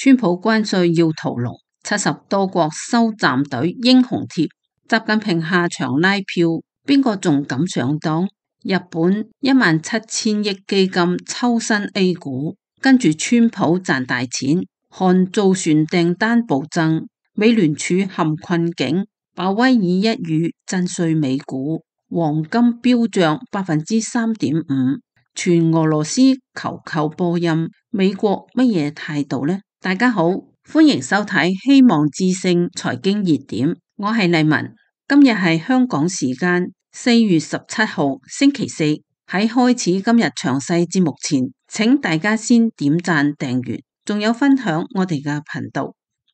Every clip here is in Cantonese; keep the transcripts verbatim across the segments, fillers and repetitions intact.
川普關稅要屠龍，七十多國收站隊英雄貼，習近平下場拉票，邊個仲敢上當？日本一萬七千億基金抽身 A 股，跟住川普賺大錢，韓造船訂單暴增，美聯儲陷困境，鮑威爾一語震碎美股，黃金飆漲百分之三點五，全俄羅斯求救波音，美國乜嘢態度呢？大家好，歡迎收睇希望之聲財經熱點，我係麗文。今日係香港時間四月十七號星期四。喺開始今日詳細節目前，請大家先點讚訂閱，仲有分享我哋嘅頻道。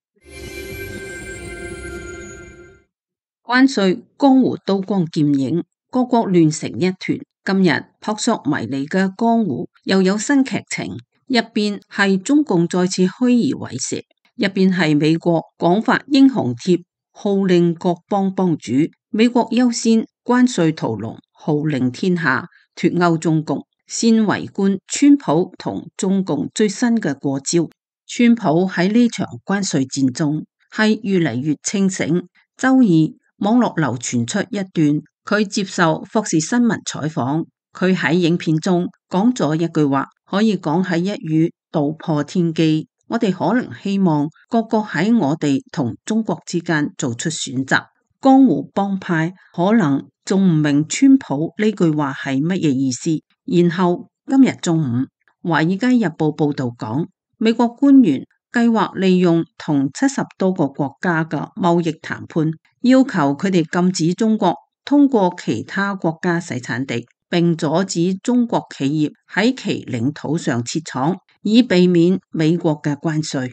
關稅江湖刀光劍影，各國亂成一團。今日撲朔迷離嘅江湖又有新劇情。一邊係中共再次虛而委蛇，一邊係美國廣發英雄帖，號令各邦幫主，美國優先，關稅屠龍，號令天下脫歐中共。先圍觀川普同中共最新嘅過招。川普喺呢場關稅戰中係越嚟越清醒。周二網絡流傳出一段佢接受霍士新聞採訪，佢喺影片中講咗一句話，可以講係一語道破天機。我哋可能希望各國喺我哋同中國之間做出選擇。江湖幫派可能仲唔明川普呢句話係乜嘢意思。然後今日中午，華爾街日報報道講，美國官員計劃利用同七十多個國家嘅貿易談判，要求佢哋禁止中國通過其他國家洗產地，並阻止中國企業喺其領土上設廠，以避免美國嘅關稅。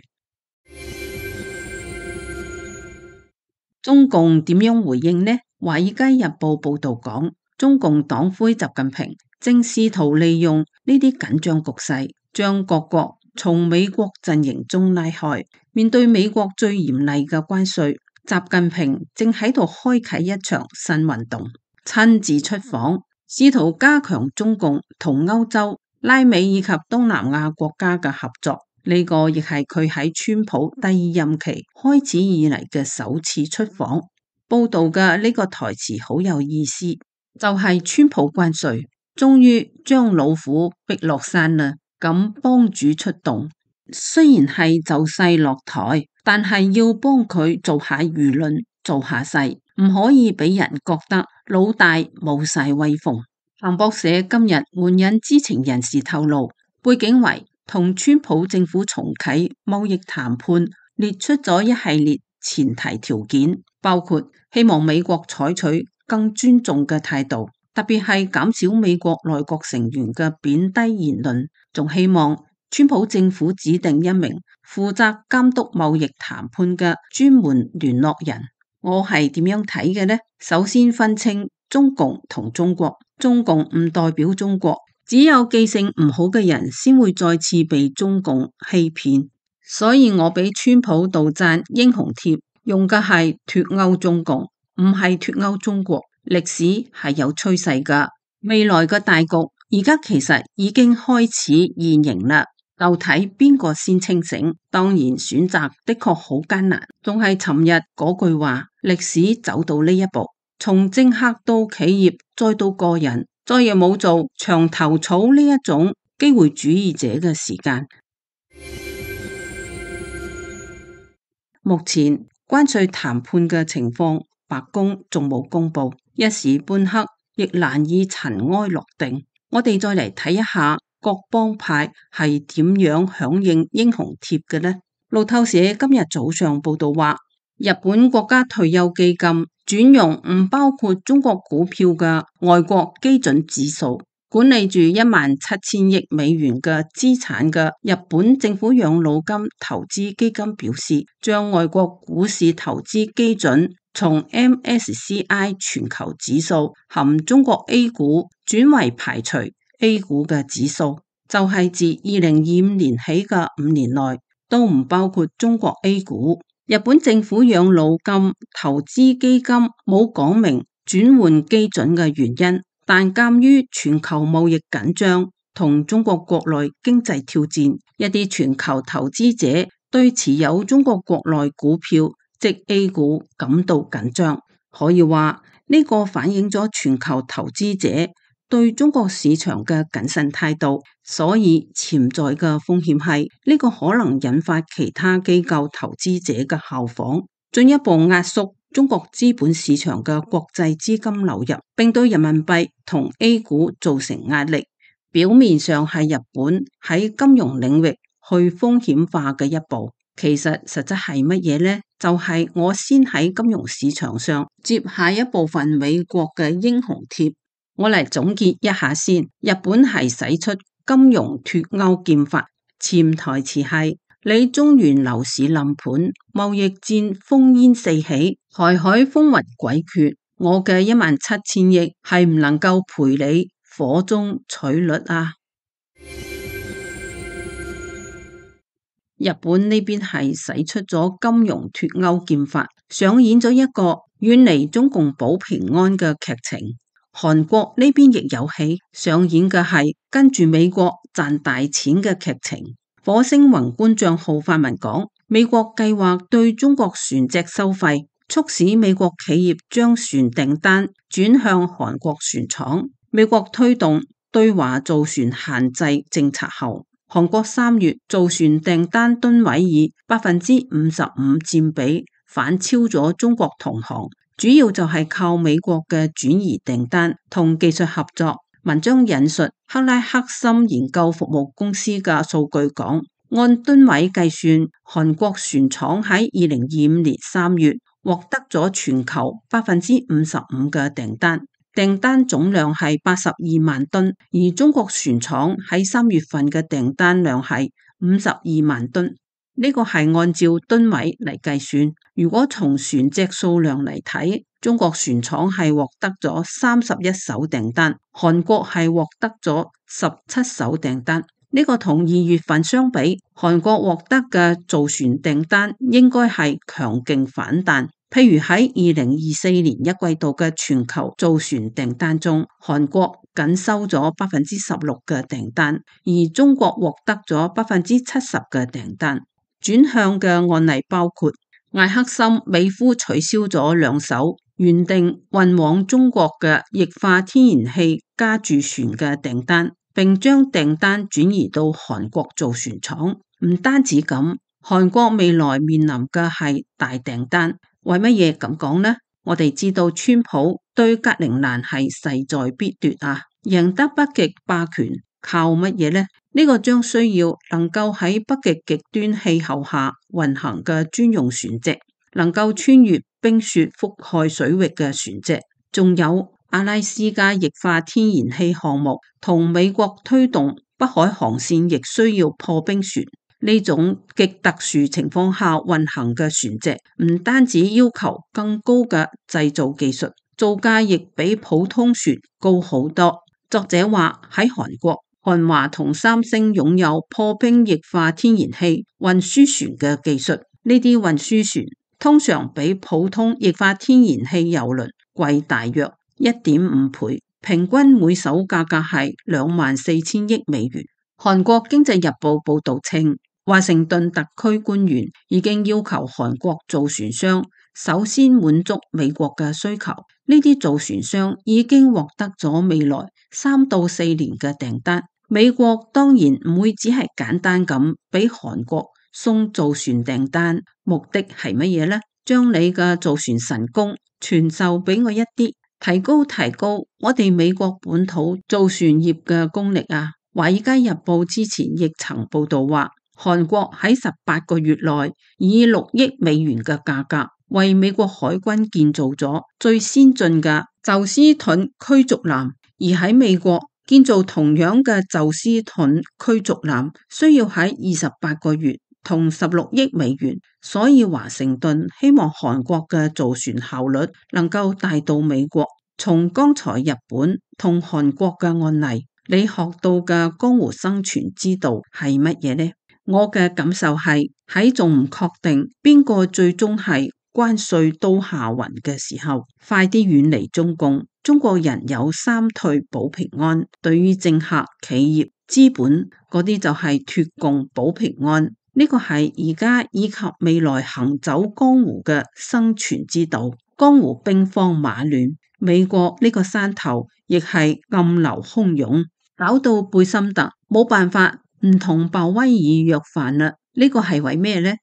中共點樣回應呢？華爾街日報報道講，中共黨魁習近平正試圖利用呢啲緊張局勢，將各國從美國陣營中拉開。面對美國最嚴厲嘅關稅，習近平正喺度開啟一場新運動，親自出訪，試圖加強中共同歐洲、拉美以及東南亞國家嘅合作。呢個亦係佢喺川普第二任期開始以嚟嘅首次出訪。報道嘅呢個台詞好有意思，就係川普關稅終於將老虎逼落山啦，咁幫主出動，雖然係就勢落台，但係要幫佢做下輿論，做下勢，唔可以俾人覺得老大冇晒威風。彭博社今日援引知情人士透露，背景為同川普政府重啟貿易談判，列出咗一系列前提條件，包括希望美國採取更尊重嘅態度，特別係減少美國內閣成員嘅貶低言論，仲希望川普政府指定一名負責監督貿易談判嘅專門聯絡人。我係點樣睇嘅呢？首先分清中共同中國，中共唔代表中國，只有記性唔好嘅人先會再次被中共欺騙。所以我俾川普杜撰英雄帖用嘅係脫歐中共，唔係脫歐中國。歷史係有趨勢噶，未來嘅大局而家其實已經開始現形啦，就睇邊個先清醒。當然選擇的確好艱難，仲係尋日嗰句話，歷史走到呢一步，從政客到企業再到個人，再也冇做牆頭草呢一種機會主義者嘅時間。目前關稅談判嘅情況，白宮仲冇公布，一時半刻亦難以塵埃落定。我哋再嚟睇一下各幫派係點樣響應英雄帖嘅呢？路透社今日早上報道話，日本國家退休基金轉用唔包括中國股票嘅外國基準指數，管理住一萬七千億美元嘅資產嘅日本政府養老金投資基金表示，將外國股市投資基準從 M S C I 全球指數含中國 A 股轉為排除 A 股嘅指數，就係自二零二五年起嘅五年內都唔包括中國 A 股。日本政府養老金投資基金冇講明轉換基準嘅原因，但鑒於全球貿易緊張同中國國內經濟挑戰，一啲全球投資者對持有中國國內股票即 A 股感到緊張，可以話呢個反映咗全球投資者對中國市場嘅謹慎態度，所以潛在嘅風險係呢個可能引發其他機構投資者嘅效仿，進一步壓縮中國資本市場嘅國際資金流入，並對人民幣同 A 股造成壓力。表面上係日本喺金融領域去風險化嘅一步，其實實質係乜嘢呢？就係、是、我先喺金融市場上接下一部分美國嘅英雄帖。我嚟總結一下先，日本係使出金融脫鈎劍法，潛台詞係你中原樓市冧盤，貿易戰烽煙四起，台海風雲詭譎，我嘅一萬七千億係唔能夠陪你火中取栗啊！日本呢邊係使出咗金融脫鈎劍法，上演咗一個遠離中共保平安嘅劇情。韓國呢邊亦有戲，上演嘅係跟住美國賺大錢嘅劇情。火星宏觀賬號發文講，美國計劃對中國船隻收費，促使美國企業將船訂單轉向韓國船廠。美國推動對華造船限制政策後，韓國三月造船訂單噸位以百分之五十五佔比反超咗中國同行，主要就係靠美國嘅轉移訂單同技術合作。文章引述克拉克森研究服務公司嘅數據講，按噸位計算，韓國船廠喺二零二五年三月獲得咗全球百分之五十五嘅訂單，訂單總量係八十二萬噸，而中國船廠喺三月份嘅訂單量係五十二萬噸。呢個係按照噸位嚟計算，如果從船隻數量嚟睇，中國船廠係獲得咗三十一艘訂單，韓國係獲得咗十七艘訂單。呢個同二月份相比，韓國獲得嘅造船訂單應該係強勁反彈。譬如喺二零二四年一季度嘅全球造船訂單中，韓國僅收咗百分之十六嘅訂單，而中國獲得咗百分之七十嘅訂單。轉向嘅案例包括艾克森美孚取消咗兩艘原定運往中國嘅液化天然氣加注船嘅訂單，並將訂單轉移到韓國造船廠。唔單止咁，韓國未來面臨嘅係大訂單。為乜嘢咁講呢？我哋知道川普對格陵蘭係勢在必奪啊，贏得北極霸權靠乜嘢呢？呢個將需要能夠喺北極極端氣候下運行嘅專用船隻，能夠穿越冰雪覆蓋水域嘅船隻，仲有阿拉斯加液化天然氣項目同美國推動北海航線，亦需要破冰船。呢種極特殊情況下運行嘅船隻，唔單止要求更高嘅製造技術，造價亦比普通船高好多。作者話喺韓國，韓華同三星擁有破冰液化天然氣運輸船嘅技術，呢啲運輸船通常比普通液化天然氣油輪貴大約一點五倍，平均每艘價格係兩萬四千億美元。韓國經濟日報報道稱，華盛頓特區官員已經要求韓國造船商首先滿足美國嘅需求，呢啲造船商已經獲得咗未來三到四年嘅訂單。美國當然唔會只係簡單咁俾韓國送造船訂單，目的係乜嘢呢？將你嘅造船神功傳授俾我一啲，提高提高我哋美國本土造船業嘅功力啊！華爾街日報之前亦曾報道話，韓國喺十八個月內以六億美元嘅價格為美國海軍建造咗最先進嘅宙斯盾驅逐艦，而喺美國建造同樣嘅宙斯盾驅逐艦需要喺二十八個月同十六億美元，所以華盛頓希望韓國嘅造船效率能夠帶到美國。從剛才日本同韓國嘅案例，你學到嘅江湖生存之道係乜嘢呢？我嘅感受係喺仲唔確定邊個最終係關稅都下雲嘅時候，快啲遠離中共。中國人有三退保平安，對於政客、企業、資本嗰啲就係脫共保平安。 呢個係而家以及未來行走江湖嘅生存之道。江湖兵荒馬亂，美國呢個山頭亦係暗流洶湧，搞到貝森特冇辦法唔同鮑威爾約飯啦。呢個係為咩呢？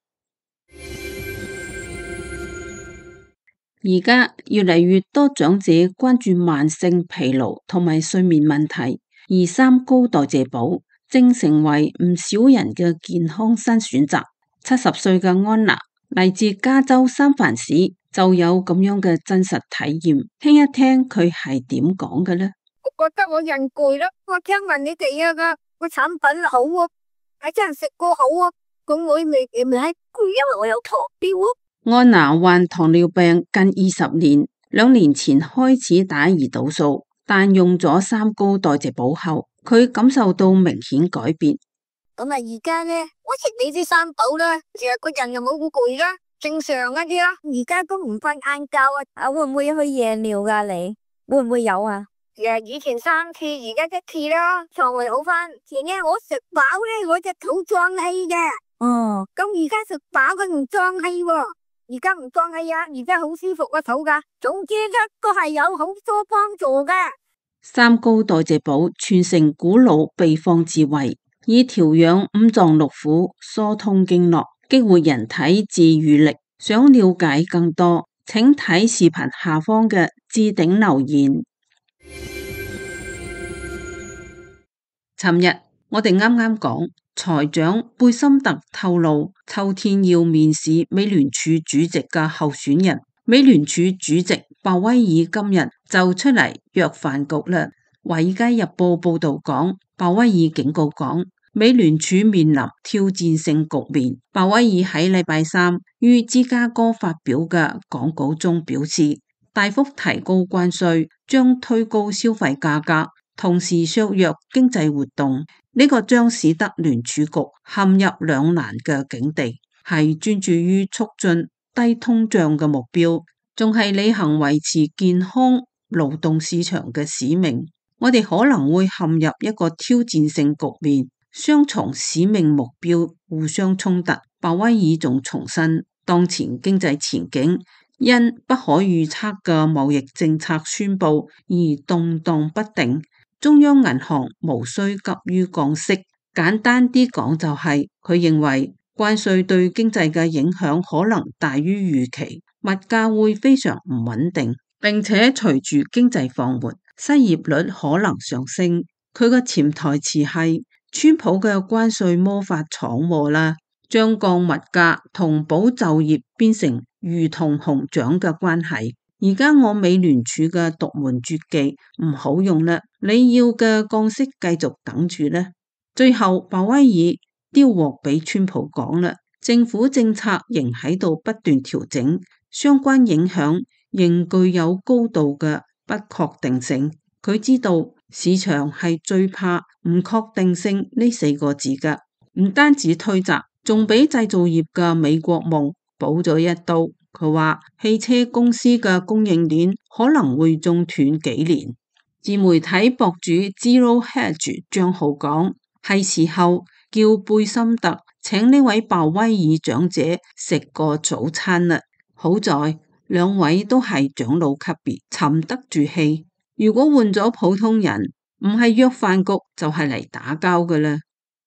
而家越嚟越多長者關注慢性疲勞同埋睡眠問題，而三高代謝寶正成為唔少人嘅健康新選擇。七十歲嘅安娜嚟自加州三藩市，就有咁樣嘅真實體驗。聽一聽佢係點講嘅呢？ 我覺得我人攰啦，我聽聞你哋啊個個產品好啊，係真係食過好啊，咁我未未係攰，因為我有糖尿啊。 安娜患糖尿病近二十年，兩年前開始打胰島素，但用咗三高代謝寶後，佢感受到明顯改變。 咁啊，而家呢，我食你啲三寶啦，其實個人又冇好攰啦，正常一啲啦。而家都唔瞓晏覺啊，啊會唔會去夜尿噶？你會唔會有啊？誒，以前三次，而家一次啦，腸胃好翻。前日我食飽咧，我隻肚脹氣嘅。哦，咁而家食飽佢唔脹氣喎。而家唔脹氣啊，而家好舒服個肚噶。總之一個係有好多幫助嘅。 三高代謝寶傳承古老秘方智慧，以調養五臟六腑、疏通經絡、激活人體自癒力。想了解更多，請睇視頻下方嘅置頂留言。尋日我哋啱啱講，財長貝森特透露，秋天要面試美聯儲主席嘅候選人。美聯儲主席鮑威爾今日就出嚟約飯局啦。華爾街日報報道講，鮑威爾警告講，美聯儲面臨挑戰性局面。鮑威爾喺禮拜三於芝加哥發表嘅講稿中表示，大幅提高關稅將推高消費價格，同時削弱經濟活動，呢個將使得聯儲局陷入兩難嘅境地，係專注於促進低通脹嘅目標，仲係履行維持健康勞動市場嘅使命。我哋可能會陷入一個挑戰性局面，雙重使命目標互相衝突。鮑威爾仲重申，當前經濟前景因不可預測嘅貿易政策宣布而動盪不定。中央銀行無需急於降息，簡單啲講就係佢認為關稅對經濟嘅影響可能大於預期，物價會非常唔穩定，並且隨住經濟放緩，失業率可能上升。佢個潛台詞係川普嘅關稅魔法闖禍啦，將降物價同保就業變成魚同熊掌嘅關係。而家我美聯儲嘅獨門絕技唔好用啦，你要嘅降息繼續等住呢。最後鮑威爾丟鑊俾川普講啦，政府政策仍喺度不斷調整，相關影響仍具有高度嘅不確定性。佢知道市場係最怕唔確定性呢四個字噶，唔單止推責，仲俾製造業嘅美國夢補咗一刀。佢話汽車公司嘅供應鏈可能會中斷幾年。自媒體博主 Zero Hedge 賬號講，係時候叫貝森特請呢位鮑威爾長者食個早餐啦。好在兩位都係長老級別，沉得住氣。如果換咗普通人，唔係約飯局就係嚟打交㗎啦。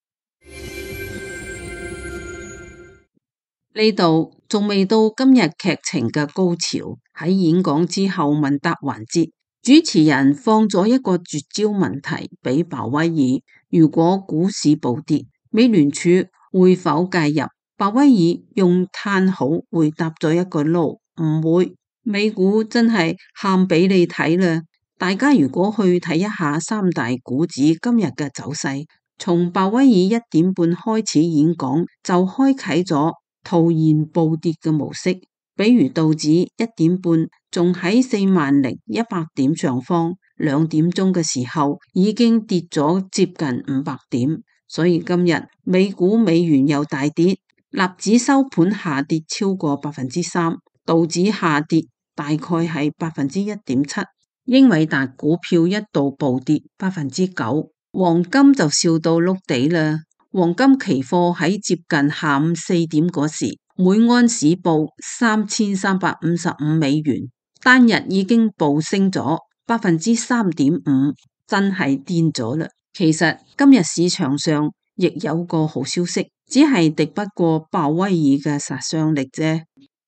呢度仲未到今日劇情嘅高潮。喺演講之後問答環節，主持人放咗一個絕招問題俾鮑威爾：如果股市暴跌，美聯儲會否介入？鮑威爾用嘆號回答咗一個 no， 唔會。美股真係喊俾你睇啦！大家如果去睇一下三大股指今日嘅走勢，從鮑威爾一點半開始演講就開啟咗徒然暴跌嘅模式，比如道指一點半仲喺四萬零一百點上方，兩點鐘嘅時候已經跌咗接近五百點，所以今日美股美元又大跌，納指收盤下跌超過百分之三，道指下跌大概係百分之一點七，英偉達股票一度暴跌百分之九，黃金就笑到碌地啦。 黃金期貨喺接近下午四點嗰時，每盎司報三千三百五十五美元，單日已經暴升咗百分之三點五，真係癲咗啦！其實今日市場上亦有個好消息，只係敵不過鮑威爾嘅殺傷力啫。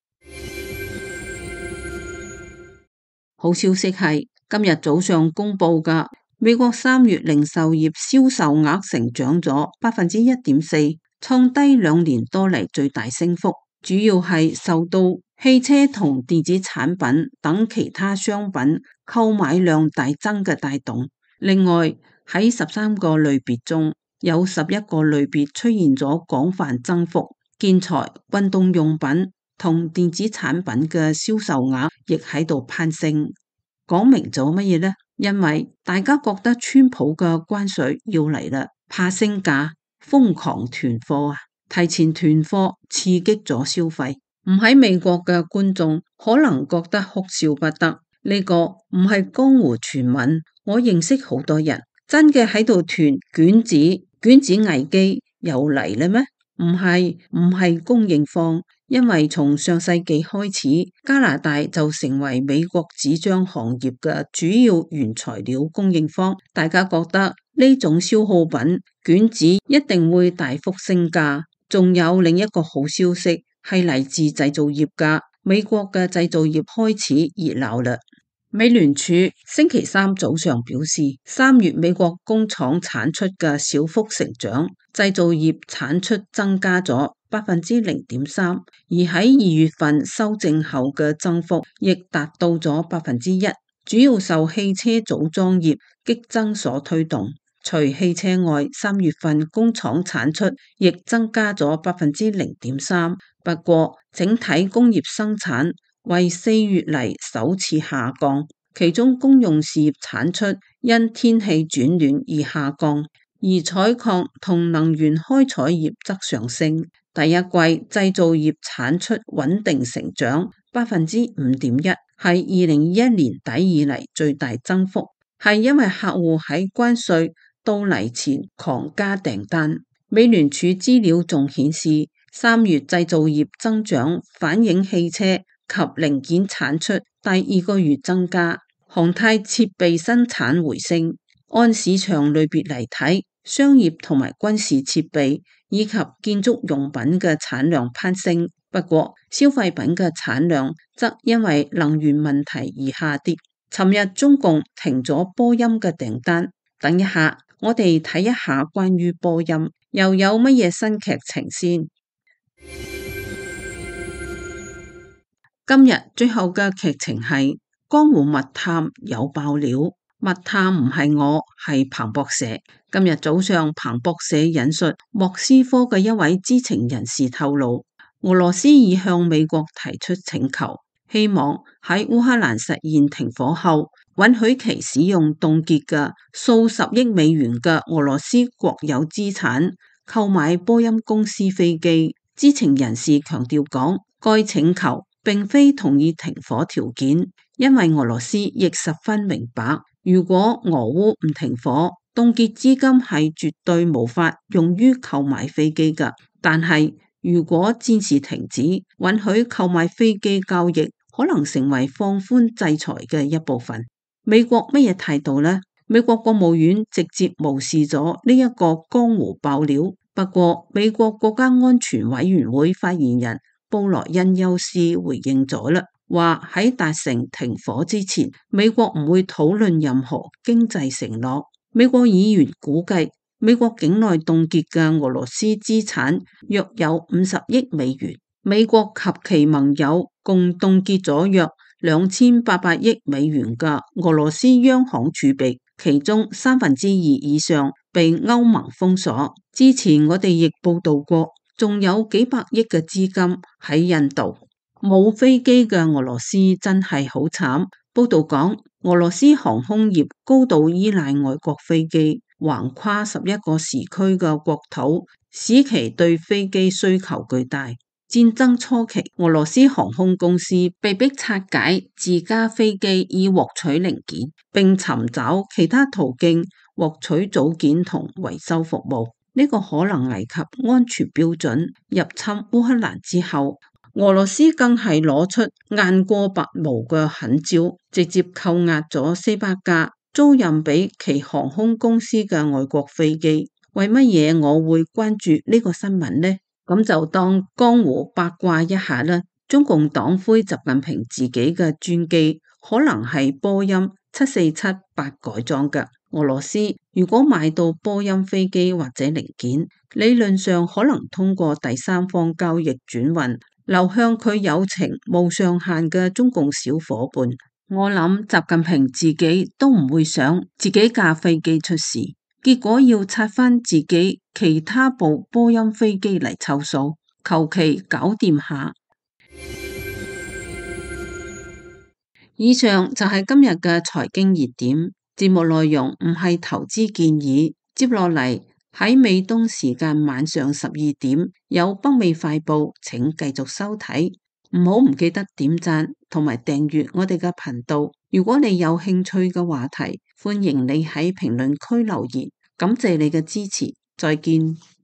好消息係今日早上公布嘅美國三月零售業銷售額成長咗百分之一點四，創低兩年多嚟最大升幅，主要係受到汽車同電子產品等其他商品購買量大增嘅帶動。另外喺十三個類別中，有十一個類別出現咗廣泛增幅，建材、運動用品同電子產品嘅銷售額亦喺度攀升。講明咗乜嘢呢？因為大家覺得川普嘅關稅要嚟啦，怕升價，瘋狂囤貨啊！提前囤貨刺激咗消費。唔喺美國嘅觀眾可能覺得哭笑不得，呢個唔係江湖傳聞，我認識好多人真嘅喺度囤卷紙，卷紙危機又嚟啦咩？唔係唔係供應方，因為從上世紀開始，加拿大就成為美國紙張行業嘅主要原材料供應方。大家覺得呢種消耗品卷紙一定會大幅升價。仲有另一個好消息係嚟自製造業㗎，美國嘅製造業開始熱鬧啦。美聯儲星期三早上表示，三月美國工廠產出嘅小幅成長，製造業產出增加咗百分之零點三，而喺二月份修正後嘅增幅亦達到咗百分之一，主要受汽車組裝業激增所推動。除汽車外，三月份工廠產出亦增加咗百分之零點三，不過整體工業生產為四月嚟首次下降，其中公用事業產出因天氣轉暖而下降，而採礦同能源開採業則上升。第一季製造業產出穩定成長百分之五點一，係二零二一年底以嚟最大增幅，係因為客戶喺關稅到嚟前狂加訂單。美聯儲資料仲顯示，三月製造業增長反映汽車及零件產出第二個月增加，航太設備生產回升。按市場類別嚟睇，商業同埋軍事設備以及建築用品嘅產量攀升，不過消費品嘅產量則因為能源問題而下跌。尋日中共停咗波音嘅訂單，等一下我哋睇一下關於波音又有乜嘢新劇情先。今日最後嘅劇情係江湖密探有爆料，密探唔係我，係彭博社。今日早上彭博社引述莫斯科嘅一位知情人士透露，俄羅斯已向美國提出請求，希望喺烏克蘭實現停火後，允許其使用凍結嘅數十億美元嘅俄羅斯國有資產購買波音公司飛機。知情人士強調講，該請求並非同意停火條件，因為俄羅斯亦十分明白，如果俄烏唔停火，凍結資金係絕對無法用於購買飛機㗎。但係如果戰事停止，允許購買飛機交易，可能成為放寬制裁嘅一部分。美國乜嘢態度呢？美國國務院直接無視咗呢一個江湖爆料。不過美國國家安全委員會發言人布萊恩休斯回應咗啦，話喺達成停火之前，美國唔會討論任何經濟承諾。美國議員估計，美國境內凍結嘅俄羅斯資產約有五十億美元，美國及其盟友共凍結咗約兩千八百億美元嘅俄羅斯央行儲備，其中三分之二以上被歐盟封鎖。之前我哋亦報道過，仲有幾百億嘅資金喺印度。冇飛機嘅俄羅斯真係好慘。報道講，俄羅斯航空業高度依賴外國飛機，橫跨十一個時區嘅國土，使其對飛機需求巨大。戰爭初期，俄羅斯航空公司被迫拆解自家飛機以獲取零件，並尋找其他途徑獲取組件同維修服務。 呢個可能危及安全標準。入侵烏克蘭之後，俄羅斯更係攞出雁過拔毛嘅狠招，直接扣押咗四百架租賃俾其航空公司嘅外國飛機。為乜嘢我會關注呢個新聞呢？咁就當江湖八卦一下啦。中共黨魁習近平自己嘅專機可能係波音七四七八改裝嘅。俄羅斯如果買到波音飛機或者零件，理論上可能通過第三方交易轉運，流向佢友情無上限嘅中共小伙伴。我諗習近平自己都唔會想自己架飛機出事，結果要拆翻自己其他部波音飛機嚟湊數，求其搞掂下。以上就係今日嘅財經熱點，節目內容唔係投資建議。接落嚟喺美東時間晚上十二點有北美快報，請繼續收睇。唔好唔記得點讚同埋訂閱我哋嘅頻道。如果你有興趣嘅話題，歡迎你喺評論區留言。感謝你嘅支持，再見。